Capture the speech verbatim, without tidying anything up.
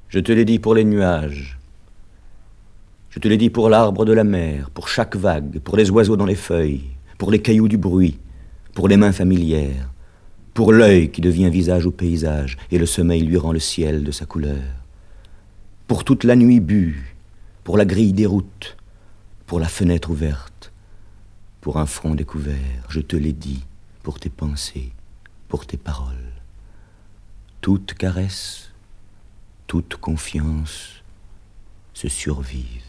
Je te l'ai dit pour les nuages. Je te l'ai dit pour l'arbre de la mer, pour chaque vague, pour les oiseaux dans les feuilles, pour les cailloux du bruit, pour les mains familières, pour l'œil qui devient visage au paysage, et le sommeil lui rend le ciel de sa couleur. Pour toute la nuit bue, pour la grille des routes, pour la fenêtre ouverte, pour un front découvert, je te l'ai dit, pour tes pensées, pour tes paroles. Toute caresse, toute confiance se survivent.